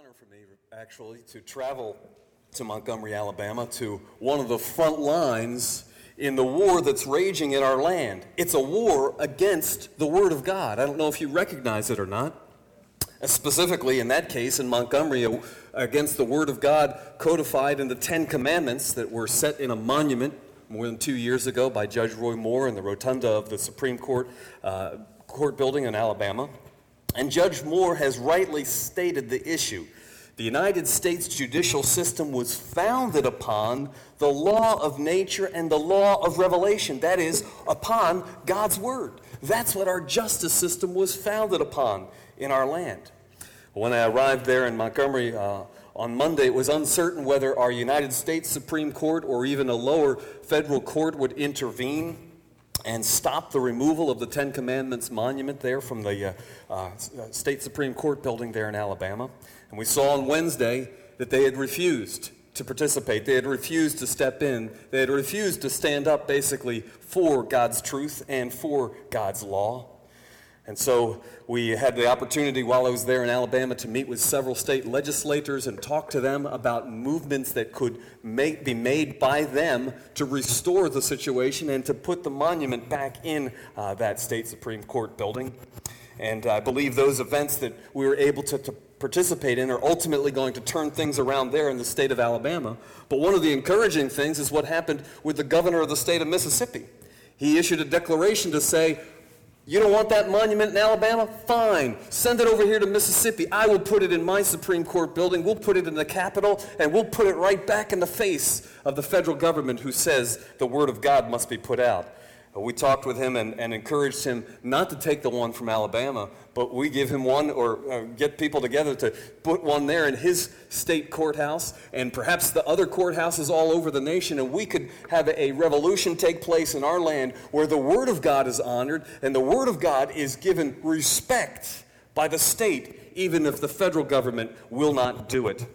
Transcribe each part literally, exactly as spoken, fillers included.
honor for me, actually, to travel to Montgomery, Alabama, to one of the front lines in the war that's raging in our land. It's a war against the Word of God. I don't know if you recognize it or not. Specifically, in that case, in Montgomery, against the Word of God codified in the Ten Commandments that were set in a monument more than two years ago by Judge Roy Moore in the rotunda of the Supreme Court uh, court building in Alabama. And Judge Moore has rightly stated the issue. The United States judicial system was founded upon the law of nature and the law of revelation. That is, upon God's Word. That's what our justice system was founded upon in our land. When I arrived there in Montgomery uh, on Monday, it was uncertain whether our United States Supreme Court or even a lower federal court would intervene and stop the removal of the Ten Commandments monument there from the uh, uh, State Supreme Court building there in Alabama. And we saw on Wednesday that they had refused to participate. They had refused to step in. They had refused to stand up basically for God's truth and for God's law. And so we had the opportunity while I was there in Alabama to meet with several state legislators and talk to them about movements that could make, be made by them to restore the situation and to put the monument back in uh, that state Supreme Court building. And I believe those events that we were able to, to participate in are ultimately going to turn things around there in the state of Alabama. But one of the encouraging things is what happened with the governor of the state of Mississippi. He issued a declaration to say, you don't want that monument in Alabama? Fine. Send it over here to Mississippi. I will put it in my Supreme Court building. We'll put it in the Capitol, and we'll put it right back in the face of the federal government who says the Word of God must be put out. We talked with him and, and encouraged him not to take the one from Alabama, but we give him one or uh, get people together to put one there in his state courthouse and perhaps the other courthouses all over the nation, and we could have a revolution take place in our land where the Word of God is honored and the Word of God is given respect by the state, even if the federal government will not do it.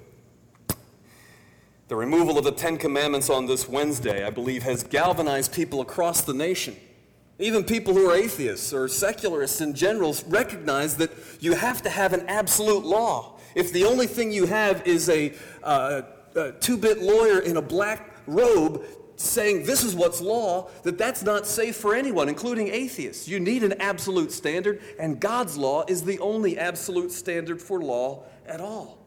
The removal of the Ten Commandments on this Wednesday, I believe, has galvanized people across the nation. Even people who are atheists or secularists in general recognize that you have to have an absolute law. If the only thing you have is a, uh, a two-bit lawyer in a black robe saying this is what's law, that that's not safe for anyone, including atheists. You need an absolute standard, and God's law is the only absolute standard for law at all.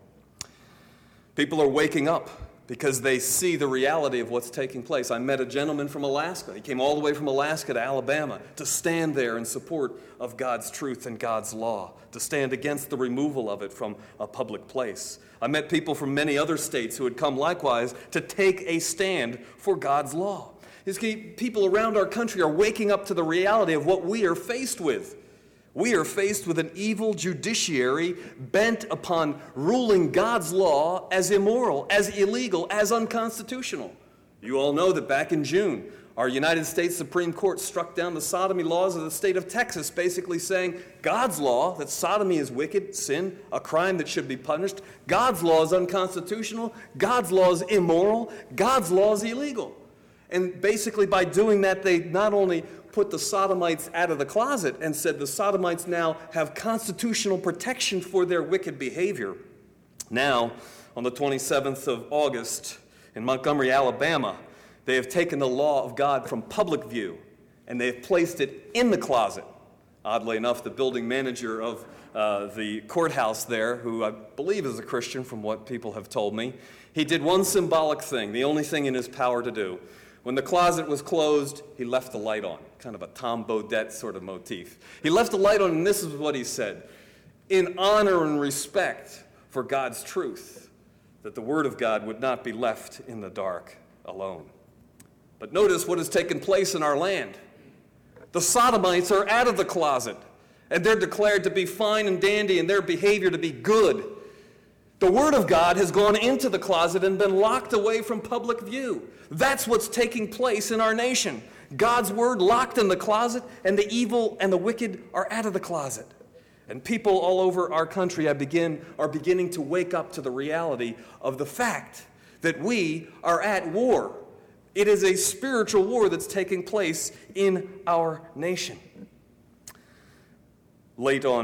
People are waking up because they see the reality of what's taking place. I met a gentleman from Alaska. He came all the way from Alaska to Alabama to stand there in support of God's truth and God's law, to stand against the removal of it from a public place. I met people from many other states who had come likewise to take a stand for God's law. These people around our country are waking up to the reality of what we are faced with. We are faced with an evil judiciary bent upon ruling God's law as immoral, as illegal, as unconstitutional. You all know that back in June, our United States Supreme Court struck down the sodomy laws of the state of Texas, basically saying God's law, that sodomy is wicked, sin, a crime that should be punished. God's law is unconstitutional. God's law is immoral. God's law is illegal. And basically by doing that, they not only put the sodomites out of the closet and said the sodomites now have constitutional protection for their wicked behavior. Now, on the twenty-seventh of August in Montgomery, Alabama, they have taken the law of God from public view and they have placed it in the closet. Oddly enough, the building manager of uh, the courthouse there, who I believe is a Christian from what people have told me, he did one symbolic thing, the only thing in his power to do. When the closet was closed, he left the light on, kind of a Tom Bodette sort of motif. He left the light on, and this is what he said: in honor and respect for God's truth, that the Word of God would not be left in the dark alone. But notice what has taken place in our land. The sodomites are out of the closet, and they're declared to be fine and dandy and their behavior to be good. The Word of God has gone into the closet and been locked away from public view. That's what's taking place in our nation. God's Word locked in the closet, and the evil and the wicked are out of the closet. And people all over our country I begin, are beginning to wake up to the reality of the fact that we are at war. It is a spiritual war that's taking place in our nation. Late on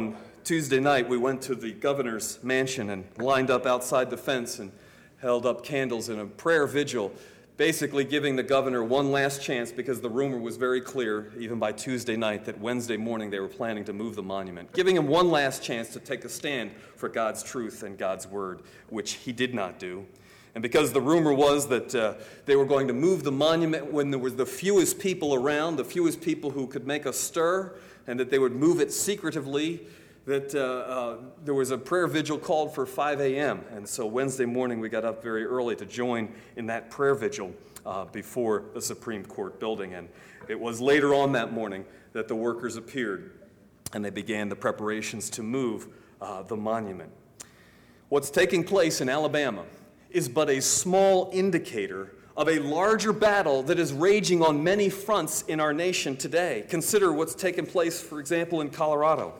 Tuesday night, we went to the governor's mansion and lined up outside the fence and held up candles in a prayer vigil, basically giving the governor one last chance, because the rumor was very clear, even by Tuesday night, that Wednesday morning they were planning to move the monument, giving him one last chance to take a stand for God's truth and God's word, which he did not do. And because the rumor was that uh, they were going to move the monument when there was the fewest people around, the fewest people who could make a stir, and that they would move it secretively, that uh, uh, there was a prayer vigil called for five a.m. And so Wednesday morning we got up very early to join in that prayer vigil uh, before the Supreme Court building. And it was later on that morning that the workers appeared and they began the preparations to move uh, the monument. What's taking place in Alabama is but a small indicator of a larger battle that is raging on many fronts in our nation today. Consider what's taken place, for example, in Colorado.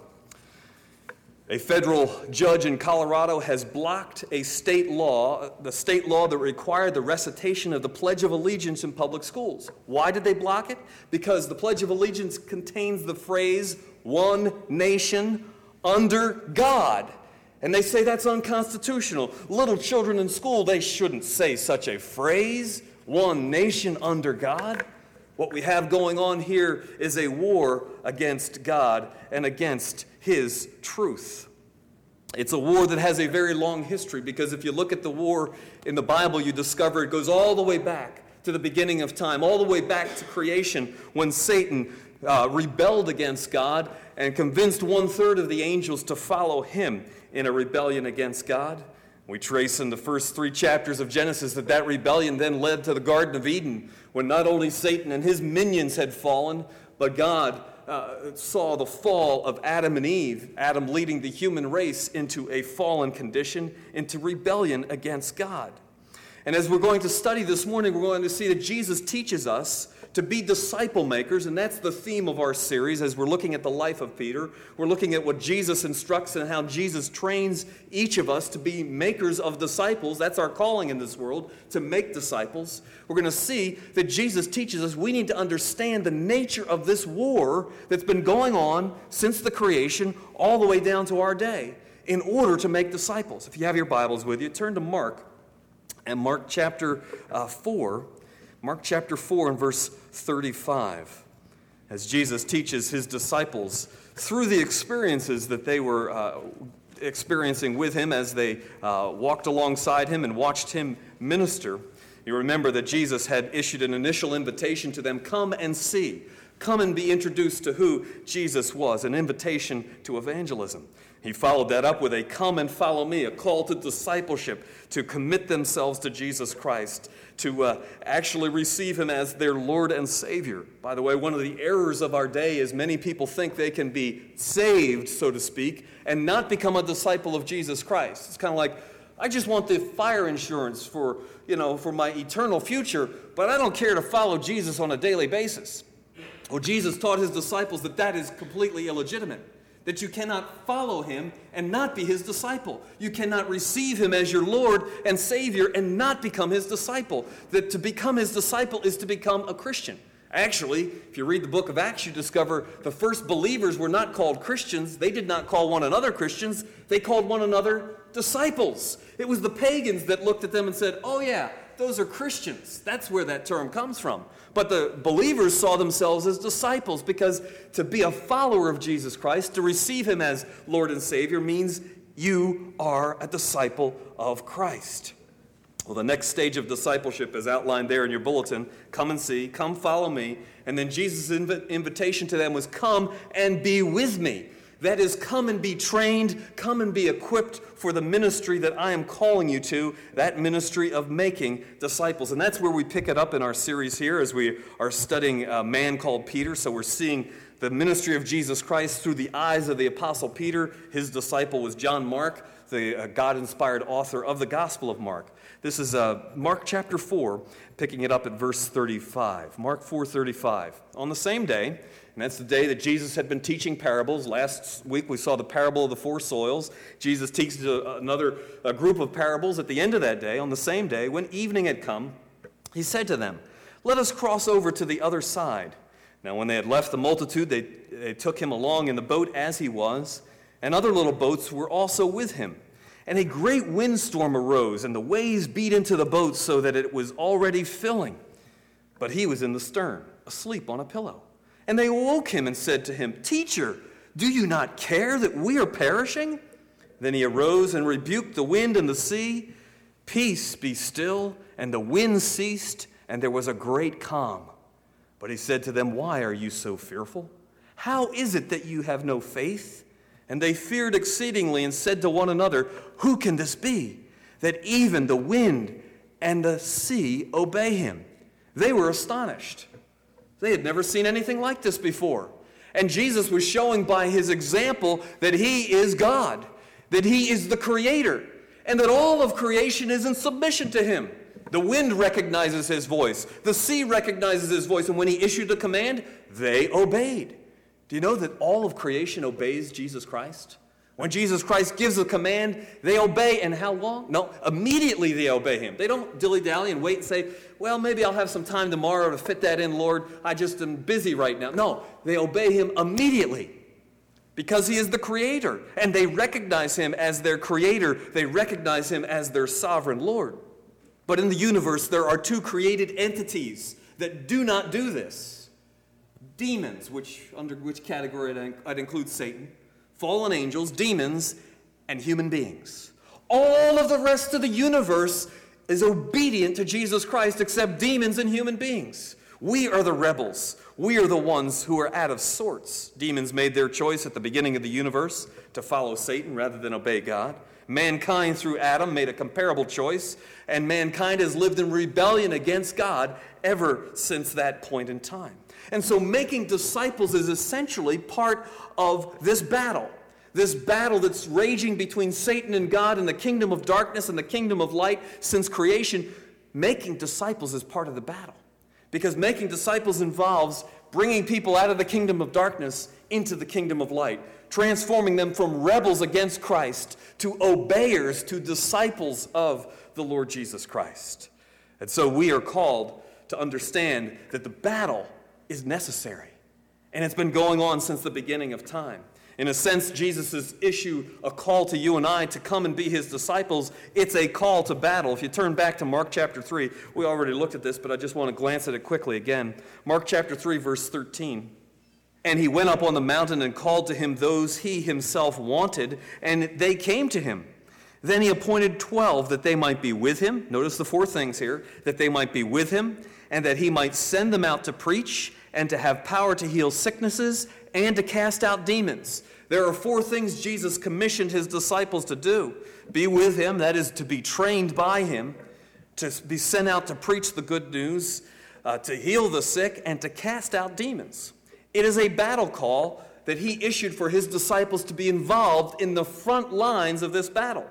A federal judge in Colorado has blocked a state law, the state law that required the recitation of the Pledge of Allegiance in public schools. Why did they block it? Because the Pledge of Allegiance contains the phrase, "one nation under God." And they say that's unconstitutional. Little children in school, they shouldn't say such a phrase, "one nation under God." What we have going on here is a war against God and against His truth. It's a war that has a very long history, because if you look at the war in the Bible, you discover it goes all the way back to the beginning of time, all the way back to creation, when Satan uh, rebelled against God and convinced one-third of the angels to follow him in a rebellion against God. We trace in the first three chapters of Genesis that that rebellion then led to the Garden of Eden, when not only Satan and his minions had fallen, but God uh, saw the fall of Adam and Eve, Adam leading the human race into a fallen condition, into rebellion against God. And as we're going to study this morning, we're going to see that Jesus teaches us to be disciple makers, and that's the theme of our series as we're looking at the life of Peter. We're looking at what Jesus instructs and how Jesus trains each of us to be makers of disciples. That's our calling in this world, to make disciples. We're going to see that Jesus teaches us we need to understand the nature of this war that's been going on since the creation all the way down to our day in order to make disciples. If you have your Bibles with you, turn to Mark, and Mark chapter uh, four. Mark chapter four and verse thirty-five, as Jesus teaches his disciples through the experiences that they were uh, experiencing with him as they uh, walked alongside him and watched him minister. You remember that Jesus had issued an initial invitation to them, come and see. Come and be introduced to who Jesus was, an invitation to evangelism. He followed that up with a come and follow me, a call to discipleship, to commit themselves to Jesus Christ, to uh, actually receive him as their Lord and Savior. By the way, one of the errors of our day is many people think they can be saved, so to speak, and not become a disciple of Jesus Christ. It's kind of like, I just want the fire insurance for, you know, for my eternal future, but I don't care to follow Jesus on a daily basis. Well, Jesus taught his disciples that that is completely illegitimate, that you cannot follow him and not be his disciple. You cannot receive him as your Lord and Savior and not become his disciple. That to become his disciple is to become a Christian. Actually, if you read the book of Acts, you discover the first believers were not called Christians. They did not call one another Christians. They called one another disciples. It was the pagans that looked at them and said, oh yeah, those are Christians. That's where that term comes from. But the believers saw themselves as disciples, because to be a follower of Jesus Christ, to receive him as Lord and Savior, means you are a disciple of Christ. Well, the next stage of discipleship is outlined there in your bulletin. Come and see, come follow me. And then Jesus' inv- invitation to them was, come and be with me. That is, come and be trained, come and be equipped for the ministry that I am calling you to, that ministry of making disciples. And that's where we pick it up in our series here as we are studying a man called Peter. So we're seeing the ministry of Jesus Christ through the eyes of the Apostle Peter. His disciple was John Mark, the God-inspired author of the Gospel of Mark. This is uh, Mark chapter four, picking it up at verse thirty-five. Mark four thirty-five. On the same day, and that's the day that Jesus had been teaching parables. Last week we saw the parable of the four soils. Jesus teaches a, another a group of parables at the end of that day. On the same day, when evening had come, he said to them, let us cross over to the other side. Now when they had left the multitude, they, they took him along in the boat as he was, and other little boats were also with him. And a great windstorm arose, and the waves beat into the boat so that it was already filling. But he was in the stern, asleep on a pillow. And they awoke him and said to him, "Teacher, do you not care that we are perishing?" Then he arose and rebuked the wind and the sea. "Peace, be still." And the wind ceased, and there was a great calm. But he said to them, "Why are you so fearful? How is it that you have no faith?" And they feared exceedingly and said to one another, "Who can this be, that even the wind and the sea obey him?" They were astonished. They had never seen anything like this before. And Jesus was showing by his example that he is God, that he is the creator, and that all of creation is in submission to him. The wind recognizes his voice. The sea recognizes his voice. And when he issued the command, they obeyed. Do you know that all of creation obeys Jesus Christ? When Jesus Christ gives a command, they obey. And how long? No, immediately they obey him. They don't dilly-dally and wait and say, "Well, maybe I'll have some time tomorrow to fit that in, Lord. I just am busy right now." No, they obey him immediately because he is the creator. And they recognize him as their creator. They recognize him as their sovereign Lord. But in the universe, there are two created entities that do not do this. Demons, which under which category I'd, I'd include Satan, fallen angels, demons, and human beings. All of the rest of the universe is obedient to Jesus Christ except demons and human beings. We are the rebels. We are the ones who are out of sorts. Demons made their choice at the beginning of the universe to follow Satan rather than obey God. Mankind through Adam made a comparable choice, and mankind has lived in rebellion against God ever since that point in time. And so making disciples is essentially part of this battle. This battle that's raging between Satan and God and the kingdom of darkness and the kingdom of light since creation. Making disciples is part of the battle. Because making disciples involves bringing people out of the kingdom of darkness into the kingdom of light. Transforming them from rebels against Christ to obeyers, to disciples of the Lord Jesus Christ. And so we are called to understand that the battle is necessary. And it's been going on since the beginning of time. In a sense, Jesus has issued a call to you and I to come and be his disciples. It's a call to battle. If you turn back to Mark chapter three, we already looked at this, but I just want to glance at it quickly again. Mark chapter three, verse thirteen. "And he went up on the mountain and called to him those he himself wanted, and they came to him. Then he appointed twelve that they might be with him." Notice the four things here. "That they might be with him, and that he might send them out to preach, and to have power to heal sicknesses, and to cast out demons." There are four things Jesus commissioned his disciples to do. Be with him, that is to be trained by him, to be sent out to preach the good news, uh, to heal the sick, and to cast out demons. It is a battle call that he issued for his disciples to be involved in the front lines of this battle,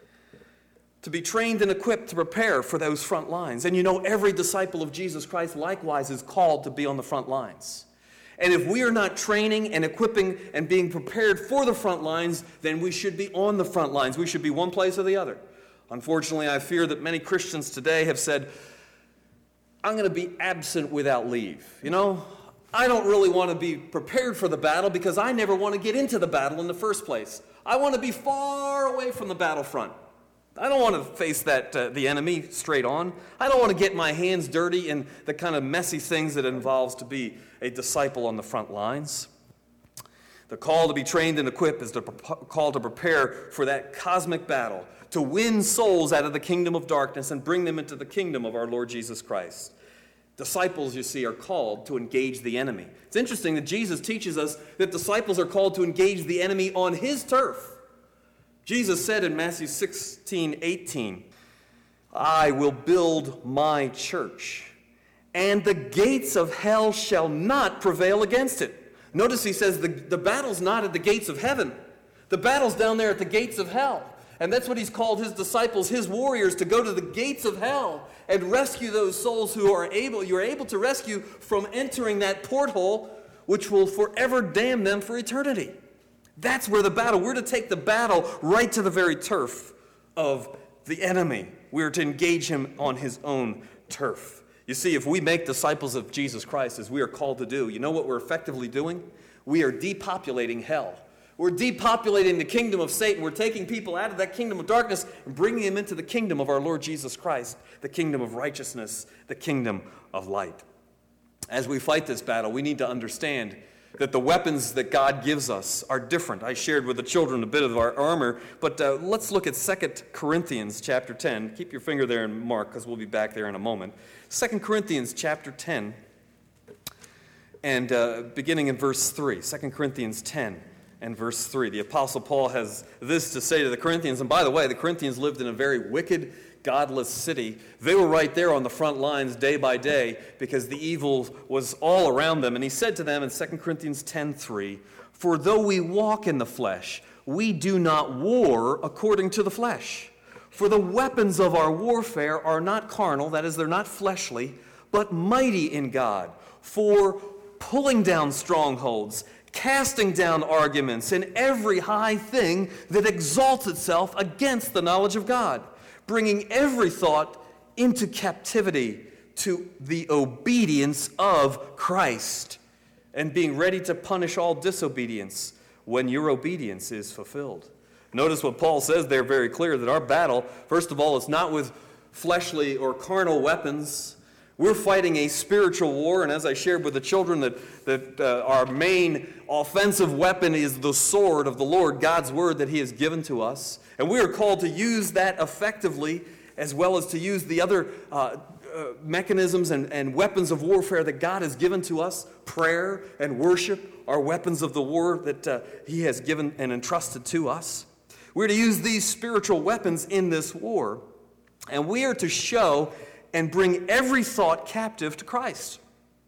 to be trained and equipped to prepare for those front lines. And you know, every disciple of Jesus Christ likewise is called to be on the front lines. And if we are not training and equipping and being prepared for the front lines, then we should be on the front lines. We should be one place or the other. Unfortunately, I fear that many Christians today have said, "I'm going to be absent without leave." You know, I don't really want to be prepared for the battle because I never want to get into the battle in the first place. I want to be far away from the battlefront. I don't want to face that uh, the enemy straight on. I don't want to get my hands dirty in the kind of messy things that it involves to be a disciple on the front lines. The call to be trained and equipped is the call to prepare for that cosmic battle, to win souls out of the kingdom of darkness and bring them into the kingdom of our Lord Jesus Christ. Disciples, you see, are called to engage the enemy. It's interesting that Jesus teaches us that disciples are called to engage the enemy on his turf. Jesus said in Matthew sixteen eighteen, "I will build my church, and the gates of hell shall not prevail against it." Notice he says the, the battle's not at the gates of heaven. The battle's down there at the gates of hell. And that's what he's called his disciples, his warriors, to go to the gates of hell and rescue those souls who are able, you're able to rescue from entering that porthole which will forever damn them for eternity. That's where the battle, we're to take the battle right to the very turf of the enemy. We're to engage him on his own turf. You see, if we make disciples of Jesus Christ, as we are called to do, you know what we're effectively doing? We are depopulating hell. We're depopulating the kingdom of Satan. We're taking people out of that kingdom of darkness and bringing them into the kingdom of our Lord Jesus Christ, the kingdom of righteousness, the kingdom of light. As we fight this battle, we need to understand that the weapons that God gives us are different. I shared with the children a bit of our armor, but uh, let's look at Second Corinthians chapter ten. Keep your finger there in Mark, because we'll be back there in a moment. Second Corinthians chapter ten, and uh, beginning in verse three. Second Corinthians ten. And verse three, the Apostle Paul has this to say to the Corinthians. And by the way, the Corinthians lived in a very wicked, godless city. They were right there on the front lines day by day because the evil was all around them. And he said to them in Second Corinthians ten three, "For though we walk in the flesh, we do not war according to the flesh. For the weapons of our warfare are not carnal," that is, they're not fleshly, "but mighty in God, for pulling down strongholds, casting down arguments, and every high thing that exalts itself against the knowledge of God, bringing every thought into captivity to the obedience of Christ, and being ready to punish all disobedience when your obedience is fulfilled." Notice what Paul says there very clear, that our battle, first of all, is not with fleshly or carnal weapons. We're fighting a spiritual war, and as I shared with the children, that, that uh, our main offensive weapon is the sword of the Lord, God's word that he has given to us. And we are called to use that effectively, as well as to use the other uh, uh, mechanisms and, and weapons of warfare that God has given to us. Prayer and worship are weapons of the war that uh, he has given and entrusted to us. We're to use these spiritual weapons in this war, and we are to show and bring every thought captive to Christ.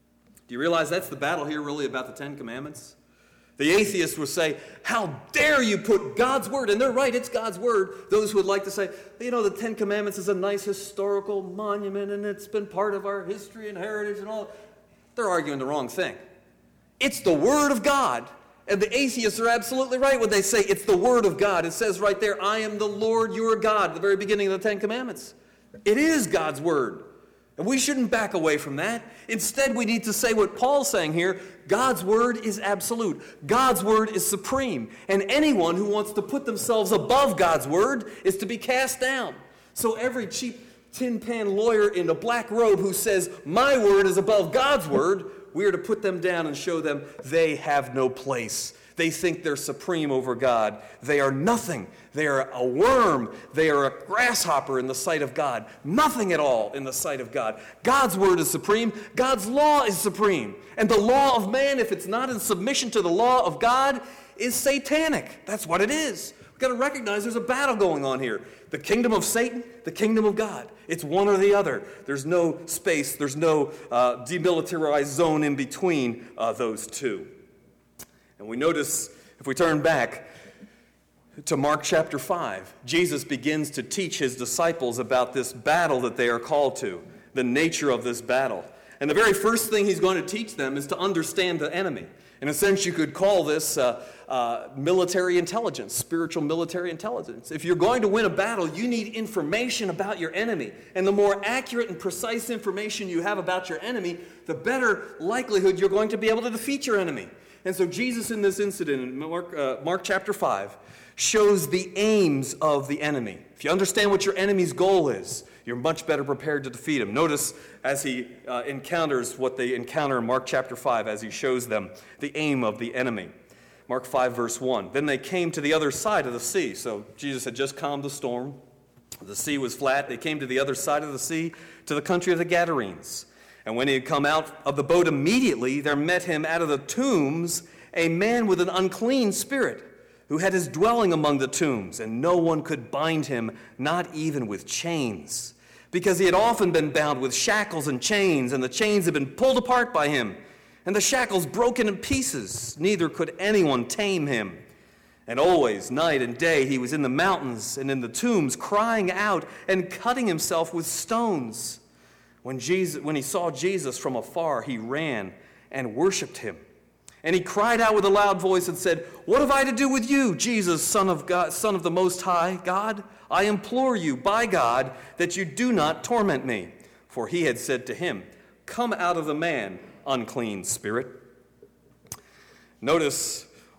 Do you realize that's the battle here really about the Ten Commandments? The atheist would say, "How dare you put God's word," and they're right, it's God's word. Those who would like to say, you know, the Ten Commandments is a nice historical monument and it's been part of our history and heritage and all. They're arguing the wrong thing. It's the word of God. And the atheists are absolutely right when they say it's the word of God. It says right there, "I am the Lord your God," at the very beginning of the Ten Commandments. It is God's word. And we shouldn't back away from that. Instead, we need to say what Paul's saying here. God's word is absolute. God's word is supreme. And anyone who wants to put themselves above God's word is to be cast down. So every cheap tin pan lawyer in a black robe who says, "My word is above God's word," we are to put them down and show them they have no place. They think they're supreme over God. They are nothing. They are a worm. They are a grasshopper in the sight of God. Nothing at all in the sight of God. God's word is supreme. God's law is supreme. And the law of man, if it's not in submission to the law of God, is satanic. That's what it is. We've got to recognize there's a battle going on here. The kingdom of Satan, the kingdom of God. It's one or the other. There's no space. There's no uh, demilitarized zone in between uh, those two. And we notice, if we turn back to Mark chapter five, Jesus begins to teach his disciples about this battle that they are called to, the nature of this battle. And the very first thing he's going to teach them is to understand the enemy. In a sense, you could call this uh, uh, military intelligence, spiritual military intelligence. If you're going to win a battle, you need information about your enemy. And the more accurate and precise information you have about your enemy, the better likelihood you're going to be able to defeat your enemy. And so Jesus in this incident, in Mark, uh, Mark chapter five, shows the aims of the enemy. If you understand what your enemy's goal is, you're much better prepared to defeat him. Notice as he uh, encounters what they encounter in Mark chapter five, as he shows them the aim of the enemy. Mark five, verse one. "Then they came to the other side of the sea." So Jesus had just calmed the storm. The sea was flat. They came to the other side of the sea, to the country of the Gadarenes. And when he had come out of the boat, immediately there met him out of the tombs a man with an unclean spirit, who had his dwelling among the tombs, and no one could bind him, not even with chains, because he had often been bound with shackles and chains, and the chains had been pulled apart by him, and the shackles broken in pieces. Neither could anyone tame him. And always, night and day, he was in the mountains and in the tombs, crying out and cutting himself with stones. When Jesus, when he saw Jesus from afar, he ran and worshipped him. And he cried out with a loud voice and said, "What have I to do with you, Jesus, Son of God, Son of the Most High God? I implore you, by God, that you do not torment me." For he had said to him, "Come out of the man, unclean spirit." Notice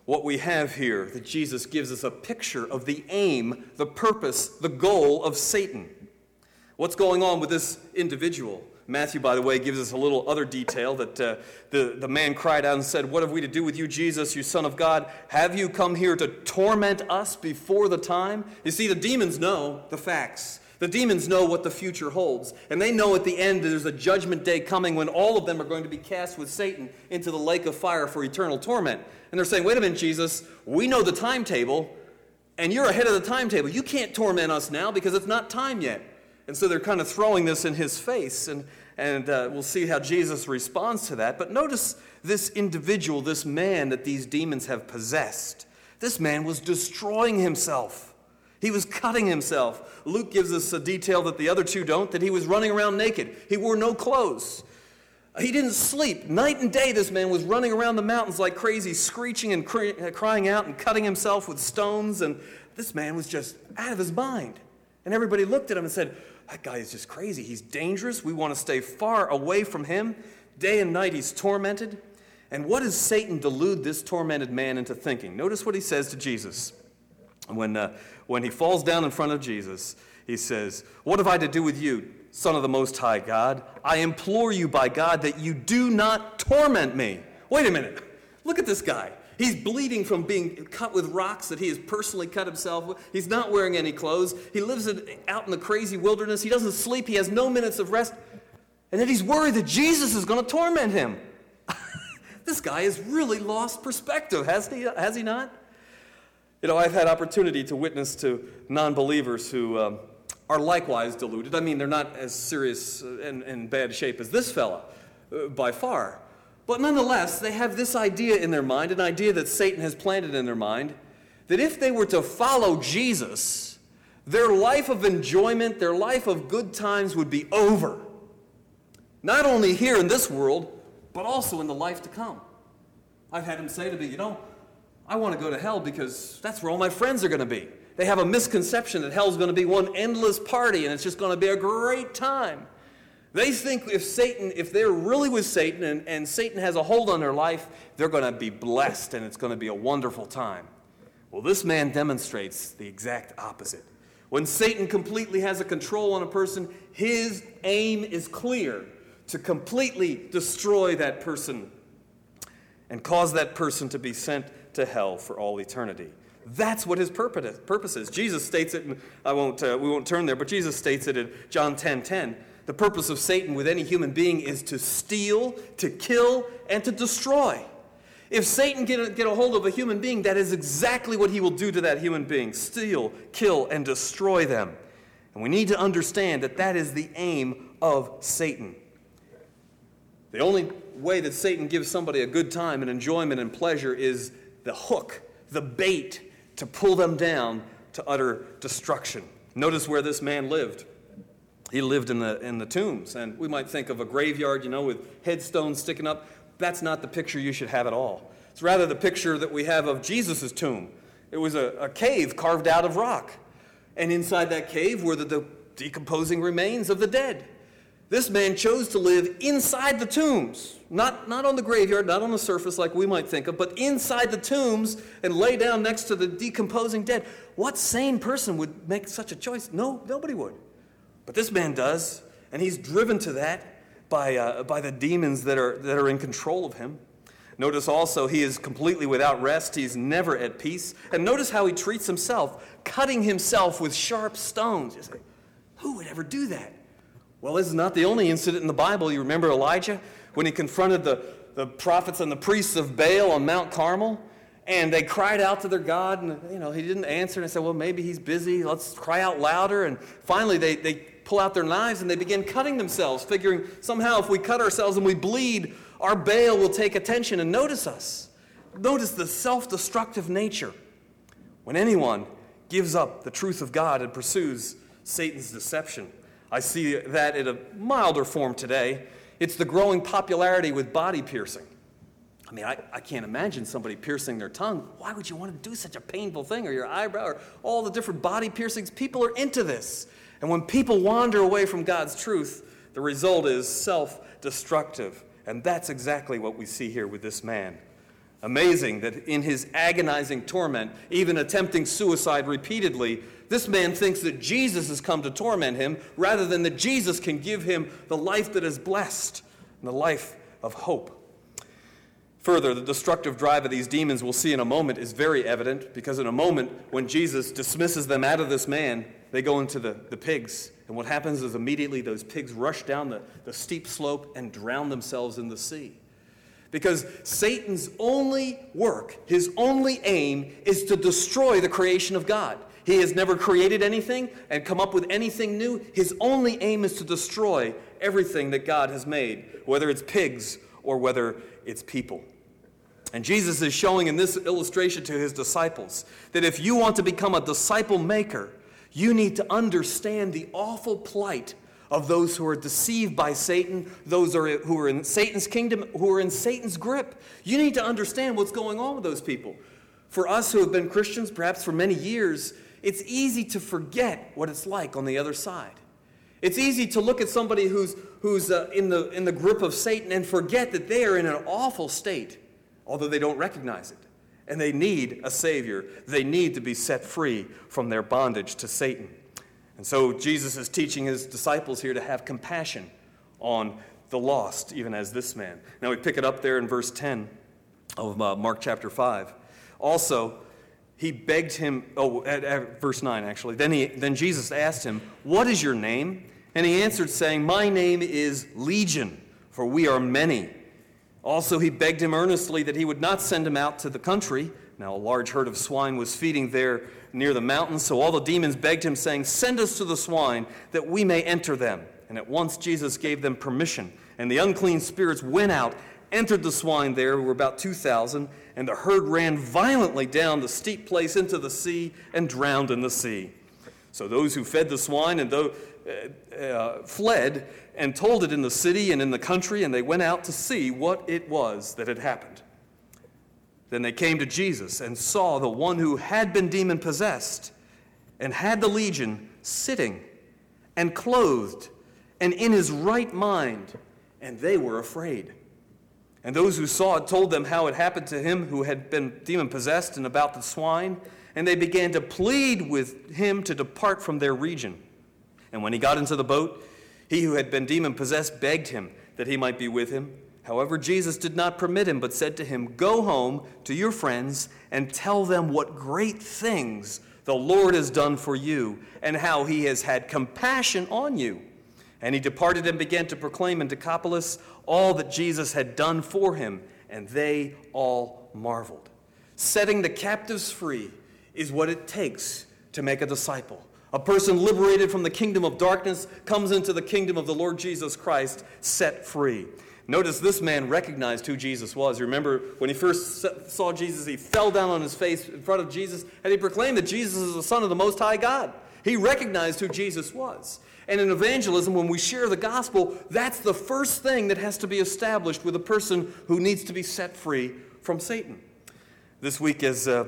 what we have here, that Jesus gives us a picture of the aim, the purpose, the goal of Satan. What's going on with this individual? Matthew, by the way, gives us a little other detail that uh, the, the man cried out and said, "What have we to do with you, Jesus, you Son of God? Have you come here to torment us before the time?" You see, the demons know the facts. The demons know what the future holds. And they know at the end there's a judgment day coming when all of them are going to be cast with Satan into the lake of fire for eternal torment. And they're saying, "Wait a minute, Jesus, we know the timetable, and you're ahead of the timetable. You can't torment us now because it's not time yet." And so they're kind of throwing this in his face, and, and uh, we'll see how Jesus responds to that. But notice this individual, this man that these demons have possessed. This man was destroying himself. He was cutting himself. Luke gives us a detail that the other two don't, that he was running around naked. He wore no clothes. He didn't sleep. Night and day, this man was running around the mountains like crazy, screeching and cry- crying out and cutting himself with stones. And this man was just out of his mind. And everybody looked at him and said, "That guy is just crazy. He's dangerous. We want to stay far away from him." Day and night he's tormented. And what does Satan delude this tormented man into thinking? Notice what he says to Jesus. When, uh, when he falls down in front of Jesus, he says, "What have I to do with you, Son of the Most High God? I implore you by God that you do not torment me." Wait a minute. Look at this guy. He's bleeding from being cut with rocks that he has personally cut himself with. He's not wearing any clothes. He lives in, out in the crazy wilderness. He doesn't sleep. He has no minutes of rest. And then he's worried that Jesus is going to torment him. This guy has really lost perspective, has he, has he not? You know, I've had opportunity to witness to non-believers who um, are likewise deluded. I mean, they're not as serious and in bad shape as this fella, uh, by far. But nonetheless, they have this idea in their mind, an idea that Satan has planted in their mind, that if they were to follow Jesus, their life of enjoyment, their life of good times would be over. Not only here in this world, but also in the life to come. I've had him say to me, "You know, I want to go to hell because that's where all my friends are going to be." They have a misconception that hell's going to be one endless party and it's just going to be a great time. They think if Satan, if they're really with Satan and, and Satan has a hold on their life, they're going to be blessed and it's going to be a wonderful time. Well, this man demonstrates the exact opposite. When Satan completely has a control on a person, his aim is clear: to completely destroy that person and cause that person to be sent to hell for all eternity. That's what his purpose is. Jesus states it, and I won't, uh, we won't turn there, but Jesus states it in John ten ten. The purpose of Satan with any human being is to steal, to kill, and to destroy. If Satan get a, get a hold of a human being, that is exactly what he will do to that human being: steal, kill, and destroy them. And we need to understand that that is the aim of Satan. The only way that Satan gives somebody a good time and enjoyment and pleasure is the hook, the bait, to pull them down to utter destruction. Notice where this man lived. He lived in the in the tombs, and we might think of a graveyard, you know, with headstones sticking up. That's not the picture you should have at all. It's rather the picture that we have of Jesus' tomb. It was a, a cave carved out of rock, and inside that cave were the, the decomposing remains of the dead. This man chose to live inside the tombs, not, not on the graveyard, not on the surface like we might think of, but inside the tombs and lay down next to the decomposing dead. What sane person would make such a choice? No, nobody would. But this man does, and he's driven to that by, uh, by the demons that are, that are in control of him. Notice also he is completely without rest. He's never at peace. And notice how he treats himself, cutting himself with sharp stones. You say, who would ever do that? Well, this is not the only incident in the Bible. You remember Elijah when he confronted the, the prophets and the priests of Baal on Mount Carmel? And they cried out to their God, and you know he didn't answer. And they said, well, maybe he's busy. Let's cry out louder. And finally they, they pull out their knives and they begin cutting themselves, figuring somehow if we cut ourselves and we bleed, our Baal will take attention and notice us. Notice the self-destructive nature. When anyone gives up the truth of God and pursues Satan's deception, I see that in a milder form today. It's the growing popularity with body piercing. I mean, I, I can't imagine somebody piercing their tongue. Why would you want to do such a painful thing? Or your eyebrow, or all the different body piercings. People are into this. And when people wander away from God's truth, the result is self-destructive. And that's exactly what we see here with this man. Amazing that in his agonizing torment, even attempting suicide repeatedly, this man thinks that Jesus has come to torment him rather than that Jesus can give him the life that is blessed and the life of hope. Further, the destructive drive of these demons, we'll see in a moment, is very evident, because in a moment when Jesus dismisses them out of this man, they go into the, the pigs. And what happens is immediately those pigs rush down the, the steep slope and drown themselves in the sea. Because Satan's only work, his only aim, is to destroy the creation of God. He has never created anything and come up with anything new. His only aim is to destroy everything that God has made, whether it's pigs or whether it's people. And Jesus is showing in this illustration to his disciples that if you want to become a disciple maker, you need to understand the awful plight of those who are deceived by Satan, those who are in Satan's kingdom, who are in Satan's grip. You need to understand what's going on with those people. For us who have been Christians, perhaps for many years, it's easy to forget what it's like on the other side. It's easy to look at somebody who's, who's uh, in the, in the grip of Satan and forget that they are in an awful state, although they don't recognize it. And they need a Savior. They need to be set free from their bondage to Satan. And so Jesus is teaching his disciples here to have compassion on the lost, even as this man. Now we pick it up there in verse ten of uh, Mark chapter five. Also, he begged him, oh, at, at verse nine actually. Then, he, then Jesus asked him, "What is your name?" And he answered, saying, "My name is Legion, for we are many." Also, he begged him earnestly that he would not send him out to the country. Now, a large herd of swine was feeding there near the mountains, so all the demons begged him, saying, "Send us to the swine, that we may enter them." And at once Jesus gave them permission, and the unclean spirits went out, entered the swine there, who were about two thousand, and the herd ran violently down the steep place into the sea and drowned in the sea. So those who fed the swine and those, uh, uh, fled and told it in the city and in the country, and they went out to see what it was that had happened. Then they came to Jesus and saw the one who had been demon-possessed and had the legion sitting and clothed and in his right mind, and they were afraid. And those who saw it told them how it happened to him who had been demon-possessed and about the swine, and they began to plead with him to depart from their region. And when he got into the boat, he who had been demon-possessed begged him that he might be with him. However, Jesus did not permit him, but said to him, "Go home to your friends and tell them what great things the Lord has done for you and how he has had compassion on you." And he departed and began to proclaim in Decapolis all that Jesus had done for him, and they all marveled. Setting the captives free is what it takes to make a disciple. A person liberated from the kingdom of darkness comes into the kingdom of the Lord Jesus Christ, set free. Notice this man recognized who Jesus was. Remember, when he first saw Jesus, he fell down on his face in front of Jesus, and he proclaimed that Jesus is the Son of the Most High God. He recognized who Jesus was. And in evangelism, when we share the gospel, that's the first thing that has to be established with a person who needs to be set free from Satan. This week, as uh,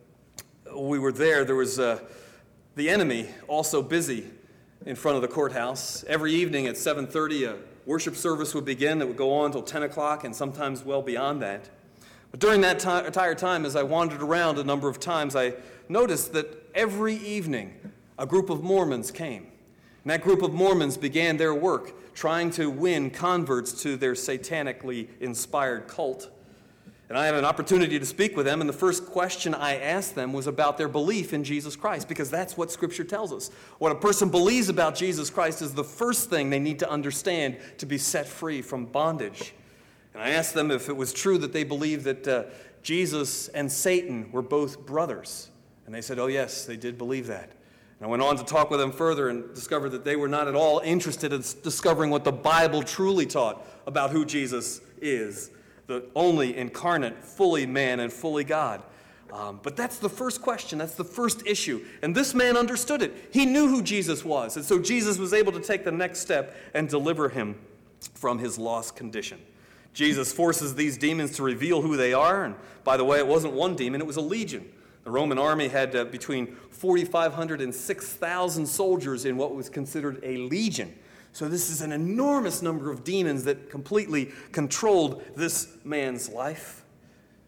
we were there, there was uh, the enemy also busy in front of the courthouse. Every evening at seven thirty, a worship service would begin that would go on until ten o'clock and sometimes well beyond that. But during that t- entire time, as I wandered around a number of times, I noticed that every evening a group of Mormons came. And that group of Mormons began their work trying to win converts to their satanically inspired cult. And I had an opportunity to speak with them, and the first question I asked them was about their belief in Jesus Christ, because that's what Scripture tells us. What a person believes about Jesus Christ is the first thing they need to understand to be set free from bondage. And I asked them if it was true that they believed that uh, Jesus and Satan were both brothers. And they said, oh yes, they did believe that. And I went on to talk with them further and discovered that they were not at all interested in discovering what the Bible truly taught about who Jesus is, the only incarnate, fully man and fully God. Um, but that's the first question. That's the first issue. And this man understood it. He knew who Jesus was. And so Jesus was able to take the next step and deliver him from his lost condition. Jesus forces these demons to reveal who they are. And by the way, it wasn't one demon, it was a legion. The Roman army had uh, between forty-five hundred and six thousand soldiers in what was considered a legion. So this is an enormous number of demons that completely controlled this man's life.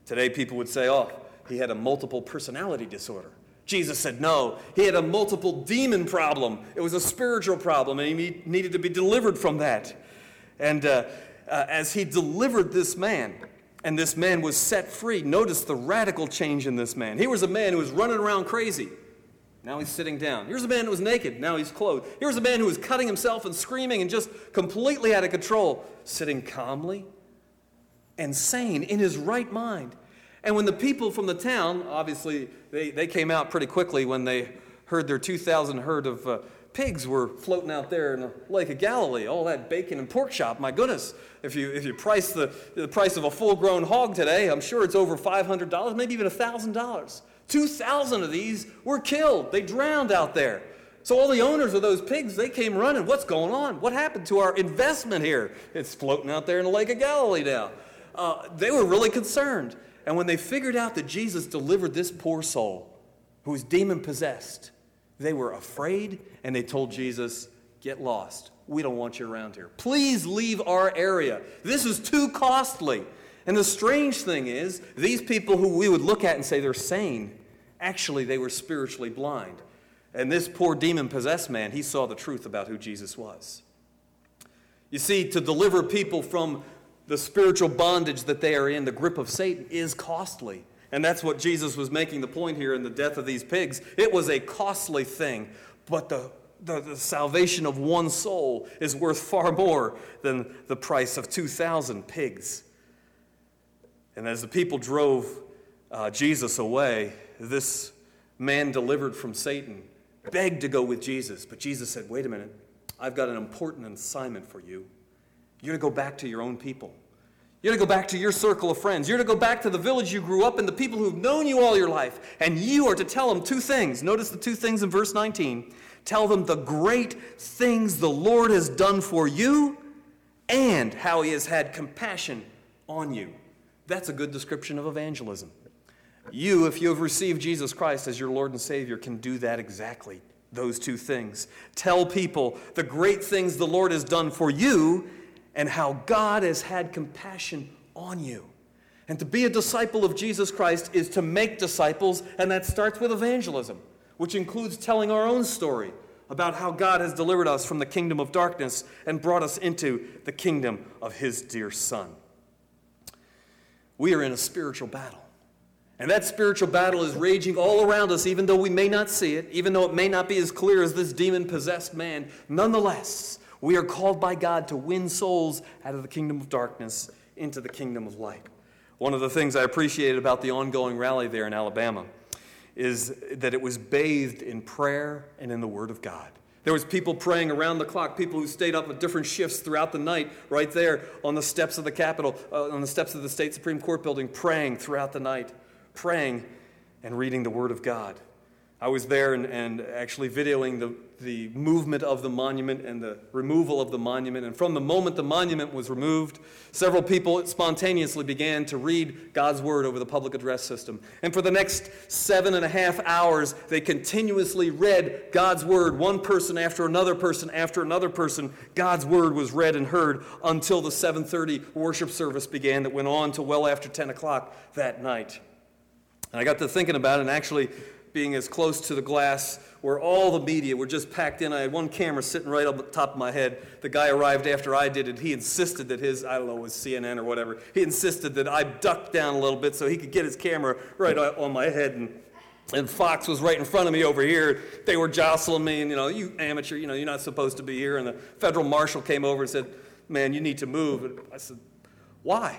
Today people would say, oh, he had a multiple personality disorder. Jesus said no, he had a multiple demon problem. It was a spiritual problem, and he needed to be delivered from that. And uh, uh, as he delivered this man, and this man was set free, notice the radical change in this man. Here was a man who was running around crazy. Now he's sitting down. Here's a man who was naked. Now he's clothed. Here's a man who was cutting himself and screaming and just completely out of control, sitting calmly and sane in his right mind. And when the people from the town, obviously they, they came out pretty quickly when they heard their two thousand herd of uh, pigs were floating out there in the Lake of Galilee. All that bacon and pork chop, my goodness. If you if you price the, the price of a full-grown hog today, I'm sure it's over five hundred dollars, maybe even one thousand dollars. two thousand of these were killed. They drowned out there. So all the owners of those pigs, they came running. What's going on? What happened to our investment here? It's floating out there in the Lake of Galilee now. Uh, they were really concerned. And when they figured out that Jesus delivered this poor soul who was demon-possessed, they were afraid, and they told Jesus, get lost. We don't want you around here. Please leave our area. This is too costly. And the strange thing is, these people who we would look at and say they're sane, actually they were spiritually blind. And this poor demon-possessed man, he saw the truth about who Jesus was. You see, to deliver people from the spiritual bondage that they are in, the grip of Satan, is costly. And that's what Jesus was making the point here in the death of these pigs. It was a costly thing, but the, the, the salvation of one soul is worth far more than the price of two thousand pigs. And as the people drove uh, Jesus away, this man delivered from Satan begged to go with Jesus. But Jesus said, wait a minute, I've got an important assignment for you. You're to go back to your own people. You're to go back to your circle of friends. You're to go back to the village you grew up in, the people who've known you all your life. And you are to tell them two things. Notice the two things in verse nineteen. Tell them the great things the Lord has done for you and how he has had compassion on you. That's a good description of evangelism. You, if you have received Jesus Christ as your Lord and Savior, can do that exactly, those two things. Tell people the great things the Lord has done for you and how God has had compassion on you. And to be a disciple of Jesus Christ is to make disciples, and that starts with evangelism, which includes telling our own story about how God has delivered us from the kingdom of darkness and brought us into the kingdom of his dear Son. We are in a spiritual battle. And that spiritual battle is raging all around us, even though we may not see it, even though it may not be as clear as this demon-possessed man. Nonetheless, we are called by God to win souls out of the kingdom of darkness into the kingdom of light. One of the things I appreciated about the ongoing rally there in Alabama is that it was bathed in prayer and in the Word of God. There was people praying around the clock, people who stayed up at different shifts throughout the night right there on the steps of the Capitol, uh, on the steps of the State Supreme Court building, praying throughout the night, praying and reading the Word of God. I was there and, and actually videoing the, the movement of the monument and the removal of the monument. And from the moment the monument was removed, several people spontaneously began to read God's Word over the public address system. And for the next seven and a half hours, they continuously read God's Word, one person after another person after another person. God's Word was read and heard until the seven thirty worship service began that went on to well after ten o'clock that night. And I got to thinking about it, and actually being as close to the glass where all the media were just packed in. I had one camera sitting right up the top of my head. The guy arrived after I did it. He insisted that his, I don't know, it was C N N or whatever, he insisted that I duck down a little bit so he could get his camera right on my head. And, and Fox was right in front of me over here. They were jostling me, and, you know, you amateur, you know, you're not supposed to be here. And the federal marshal came over and said, man, you need to move. And I said, why?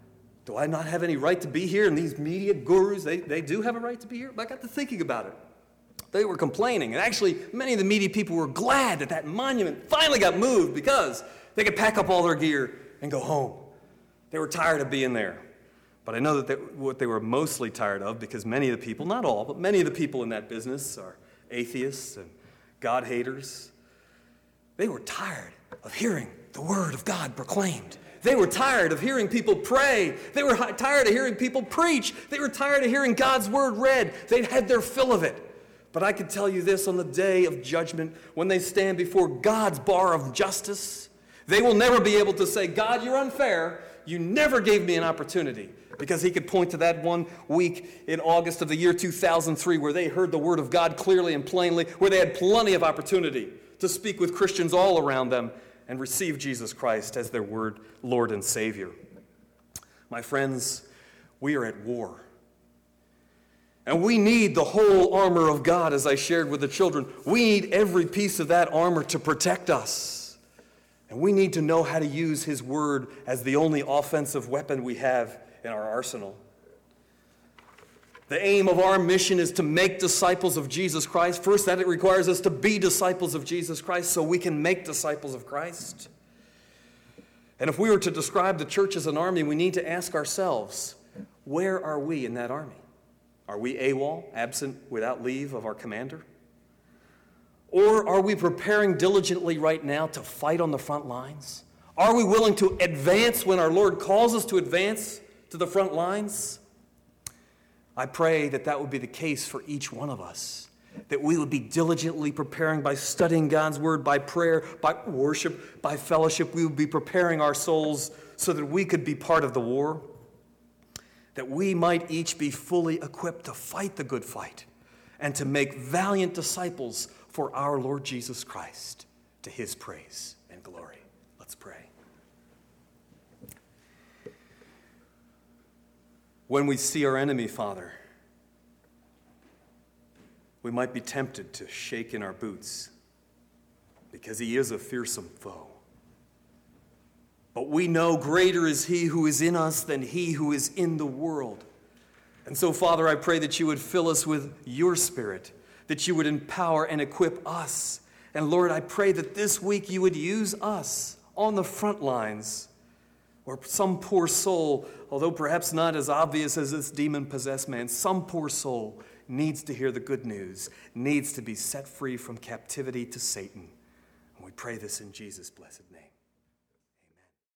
Do I not have any right to be here? And these media gurus, they, they do have a right to be here? But I got to thinking about it. They were complaining. And actually, many of the media people were glad that that monument finally got moved because they could pack up all their gear and go home. They were tired of being there. But I know that they, what they were mostly tired of, because many of the people, not all, but many of the people in that business are atheists and God haters. They were tired of hearing the Word of God proclaimed. They were tired of hearing people pray. They were tired of hearing people preach. They were tired of hearing God's Word read. They'd had their fill of it. But I can tell you this, on the day of judgment, when they stand before God's bar of justice, they will never be able to say, God, you're unfair, you never gave me an opportunity. Because he could point to that one week in August of the year two thousand three where they heard the word of God clearly and plainly, where they had plenty of opportunity to speak with Christians all around them and receive Jesus Christ as their word, Lord and Savior. My friends, we are at war. And we need the whole armor of God, as I shared with the children. We need every piece of that armor to protect us. And we need to know how to use his word as the only offensive weapon we have in our arsenal. The aim of our mission is to make disciples of Jesus Christ. First, that it requires us to be disciples of Jesus Christ so we can make disciples of Christ. And if we were to describe the church as an army, we need to ask ourselves, where are we in that army? Are we AWOL, absent without leave of our commander? Or are we preparing diligently right now to fight on the front lines? Are we willing to advance when our Lord calls us to advance to the front lines? I pray that that would be the case for each one of us, that we would be diligently preparing by studying God's word, by prayer, by worship, by fellowship. We would be preparing our souls so that we could be part of the war, that we might each be fully equipped to fight the good fight and to make valiant disciples for our Lord Jesus Christ, to his praise and glory. Let's pray. When we see our enemy, Father, we might be tempted to shake in our boots because he is a fearsome foe. But we know greater is he who is in us than he who is in the world. And so, Father, I pray that you would fill us with your Spirit, that you would empower and equip us. And Lord, I pray that this week you would use us on the front lines where some poor soul, although perhaps not as obvious as this demon-possessed man, some poor soul needs to hear the good news, needs to be set free from captivity to Satan. And we pray this in Jesus' blessed name.